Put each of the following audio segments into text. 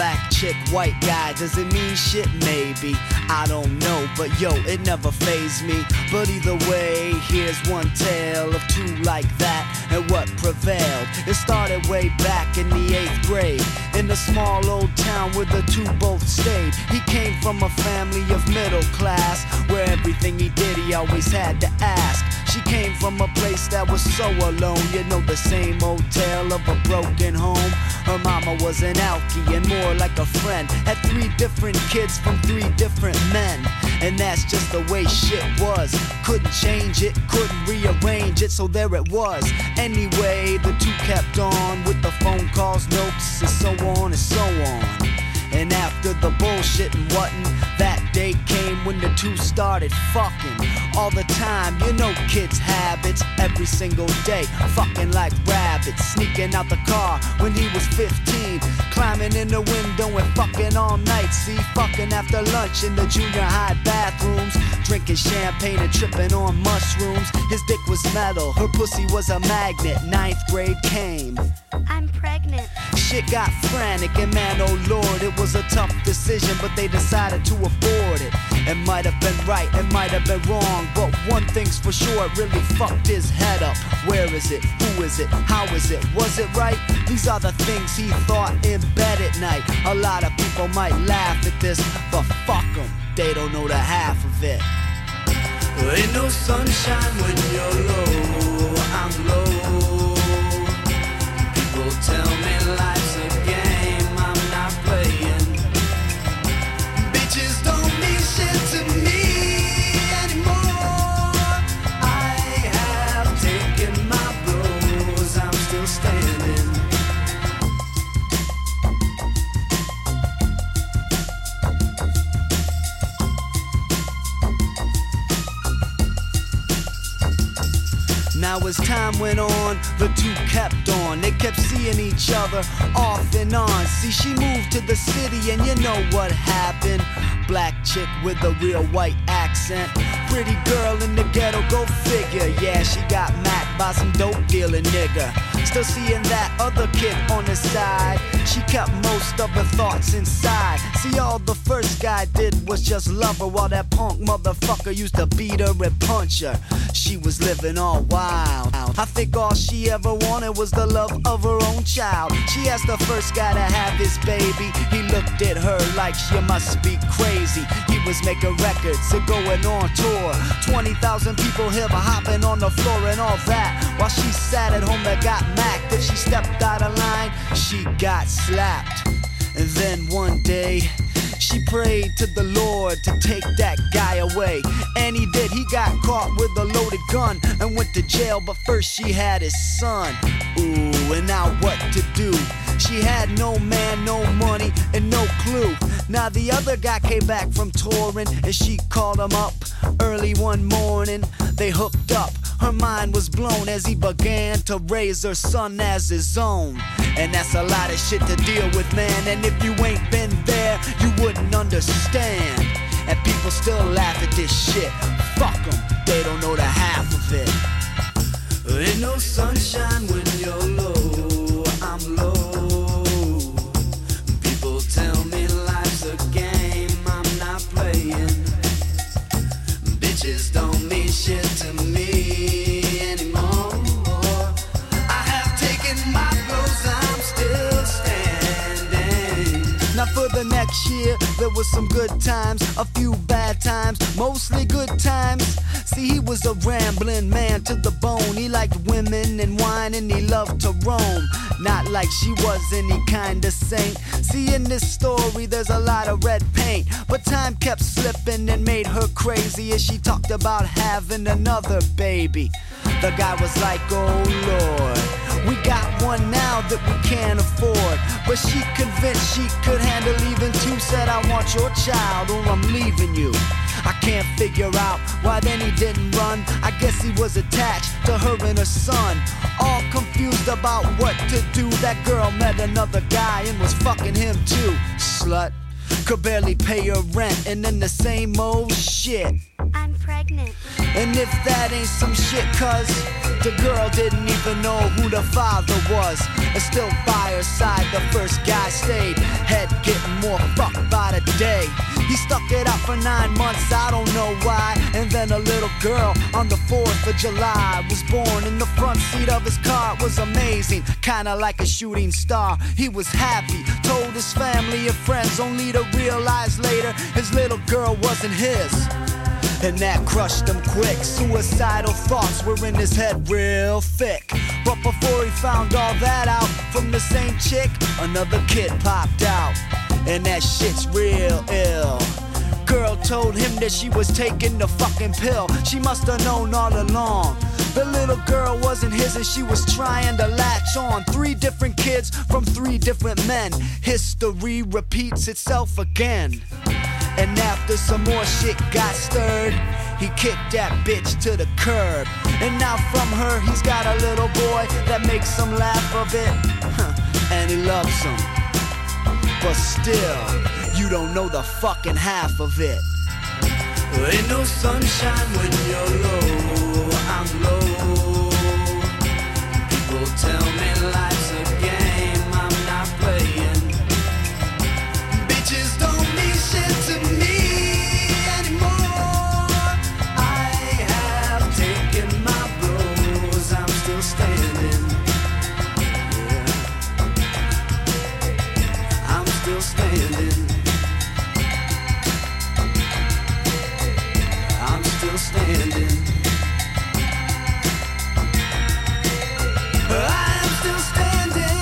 Black chick, white guy, does it mean shit? Maybe, I don't know, but yo, it never fazed me. But either way, here's one tale of two like that, and what prevailed. It started way back in the 8th grade, in a small old town where the two both stayed. He came from a family of middle class, where everything he did he always had to ask. She came from a place that was so alone, you know, the same old tale of a broken home. Her mama was an alkie and more like a friend, had 3 different kids from 3 different men. And that's just the way shit was. Couldn't change it, couldn't rearrange it, so there it was. Anyway, the two kept on with the phone calls, notes, and so on and so on. And after the bullshit and whatnot, that day came when the two started fucking all the time. You know kids' habits, every single day, fucking like rabbits. Sneaking out the car when he was 15, climbing in the window and fucking all night. See, fucking after lunch in the junior high bathrooms, drinking champagne and tripping on mushrooms. His dick was metal, her pussy was a magnet. 9th grade came. I'm pregnant. Shit got frantic and man, oh lord, it was a tough decision, but they decided to afford it. It might have been right, it might have been wrong, but one thing's for sure, it really fucked his head up. Where is it? Who is it? How is it? Was it right? These are the things he thought in bed at night. A lot of people might laugh at this, but fuck them, they don't know the half of it. Ain't no sunshine when you're low, I'm low. People tell me life's a game I'm not playing. Bitches don't mean shit to me anymore. I have taken my blows, I'm still standing. Now as time went on, the two kept on. They kept seeing each other off and on. See, she moved to the city and you know what happened. Black chick with a real white accent. Pretty girl in the ghetto, go figure. Yeah, she got macked by some dope dealing nigga. Still seeing that other kid on the side. She kept most of her thoughts inside. See, all the first guy did was just love her, while that punk motherfucker used to beat her and punch her. She was living all wild. I think all she ever wanted was the love of her own child. She asked the first guy to have his baby. He looked at her like she must be crazy. He was making records and going on tour. 20,000 people hip hopping on the floor and all that, while she sat at home that got macked. If she stepped out of line, she got slapped. And then one day, she prayed to the Lord to take that guy away. And he did. He got caught with a loaded gun and went to jail, but first she had his son. Ooh, and now what to do? She had no man, no money, and no clue. Now the other guy came back from touring, and she called him up early one morning. They hooked up. Her mind was blown as he began to raise her son as his own. And that's a lot of shit to deal with, man. And if you ain't been there, you wouldn't understand. And people still laugh at this shit. Fuck them, they don't know the half of it. Ain't no sunshine when you're low, I'm low. People tell me life's a game I'm not playing. Bitches don't mean shit to me anymore. I have taken my blows, I'm still standing. Now for the next year, there was some good times, a few bad times, mostly good times. See, he was a rambling man to the bone. He liked women and wine and he loved to roam. Not like she was any kind of saint. See, in this story there's a lot of red paint, but time kept slipping and made her crazy as she talked about having another baby. The guy was like, oh Lord, we got one now that we can't afford. But she convinced she could handle even two. Said, I want your child or I'm leaving you. I can't figure out why then he didn't run. I guess he was attached to her and her son. All confused about what to do. That girl met another guy and was fucking him too. Slut, could barely pay her rent and then the same old shit. I'm pregnant. pregnant. And if that ain't some shit, cuz the girl didn't even know who the father was. And still by her side, the first guy stayed. Head getting more fucked by the day. He stuck it out for 9 months, I don't know why. And then a little girl on the 4th of July was born in the front seat of his car. It was amazing, kinda like a shooting star. He was happy, told his family and friends, only to realize later his little girl wasn't his. And that crushed him quick. Suicidal thoughts were in his head real thick. But before he found all that out from the same chick, another kid popped out. And that shit's real ill. Girl told him that she was taking the fucking pill. She must have known all along. The little girl wasn't his and she was trying to latch on. 3 different kids from 3 different men. History repeats itself again. And after some more shit got stirred, he kicked that bitch to the curb. And now from her he's got a little boy that makes him laugh a bit. And he loves him. But still, you don't know the fucking half of it. Ain't no sunshine when you're low, I'm low. People tell me life's a game I'm not playing. Bitches don't mean shit to me anymore. I have taken my blows, I'm still standing. Yeah. I'm still standing. I'm still standing. I am still standing.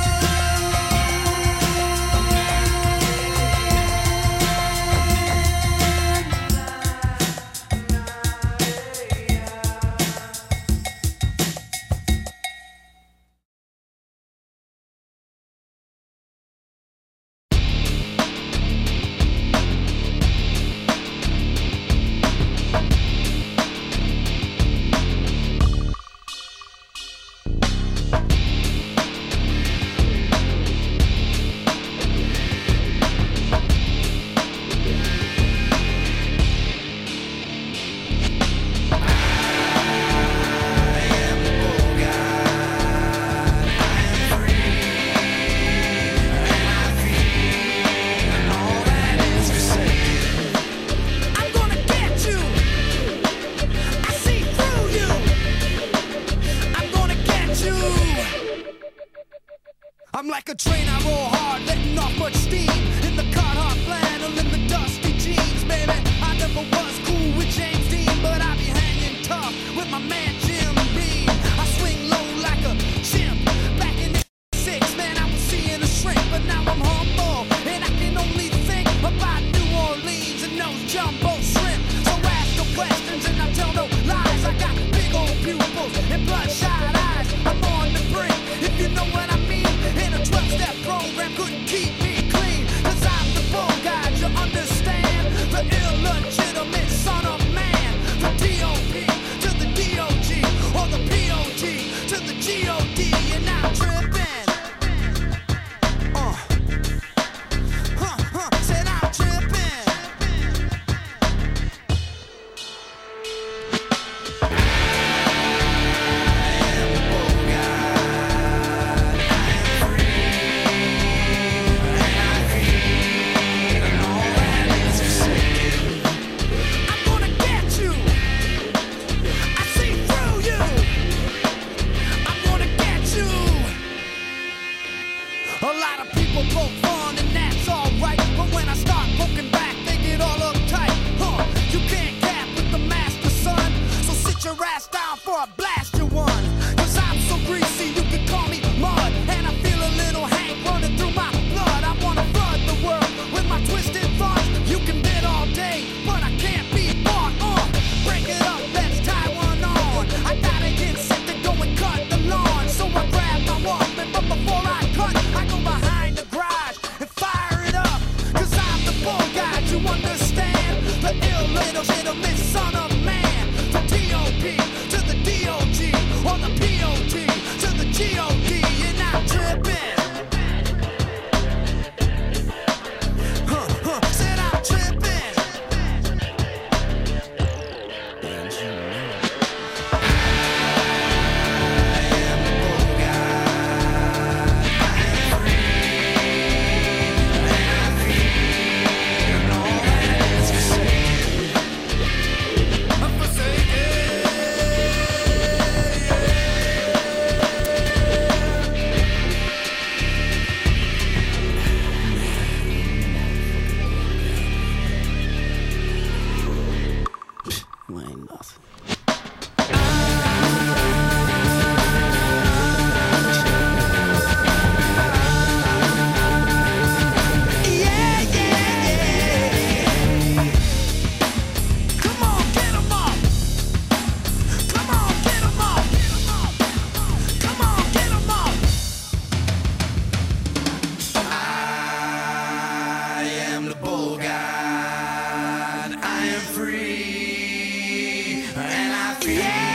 I'm like a train, I roll hard, letting off much steam. In the Carhartt flannel, in the dusty jeans, baby. I never was cool with James Dean, but I be hanging tough with my man Jim Beam. I swing low like a chimp. Back in '86, man, I was seeing a shrink, but now I'm humble, and I can only think about New Orleans and those jumbo shrimp. So ask no questions and I tell no lies. I got big old pupils and bloodshot eyes. I'm on the brink, if you know what I mean. In a 12-step program couldn't keep me clean. Cause I'm the bull guy, you understand? The illegitimate son of man. The D.O.P. to the D.O.G. or the P.O.T. to the G.O.D. And I'm tripping. Said I'm tripping. I nothing. Yeah.